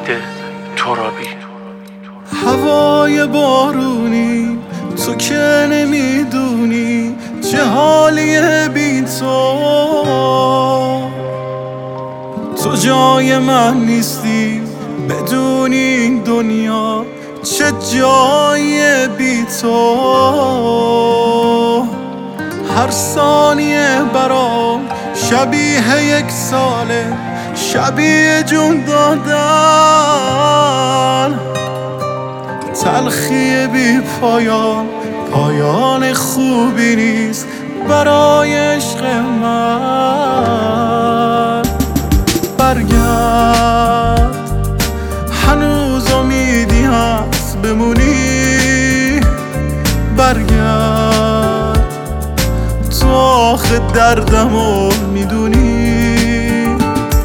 ترابی. هوای بارونی تو که نمیدونی چه حالیه بی تو جای من نیستی، بدونی این دنیا چه جای بی تو. هر ثانیه برام شبیه یک ساله، شبیه جون دادن، تلخی بی پایان، پایان خوبی نیست برای عشق من. برگرد، هنوز امیدی هست بمونی. برگرد، تو آخه دردمو میدونی.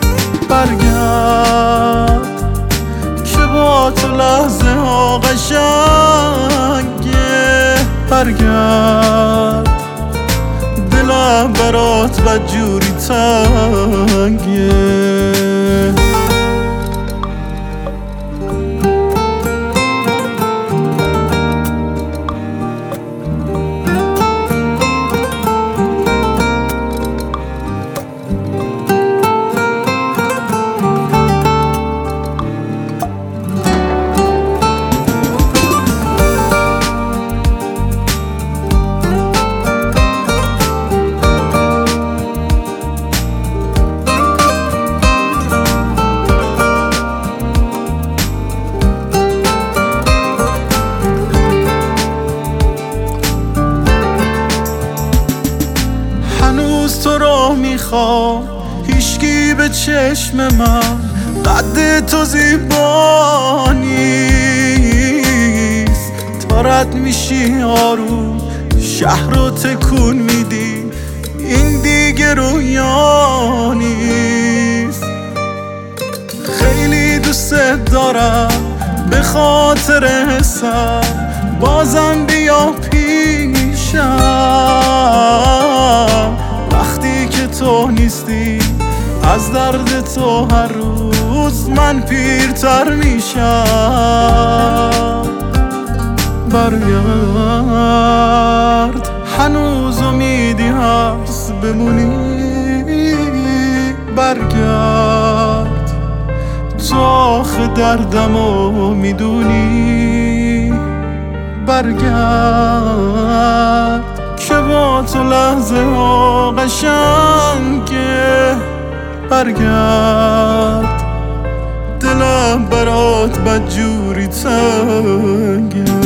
برگرد که با تو لحظه ها قشنگه. برگرد، دلم برات بدجوری تنگه. تو رو میخوام، هیچکی به چشم من قد تو زیبا نیست. تا رد میشی آروم شهر رو تکون میدی، این دیگه رویا نیست. خیلی دوست دارم به خاطر حسم، بازم بیا پیشم. وقتی که تو نیستی از درد تو هر روز من پیرتر میشم. برگرد، هنوز امیدی هست بمونی. برگرد، تو آخه دردمو میدونی. برگرد که با تو لحظه ها قشنگه. برگرد، دلم برات بدجوری تنگه.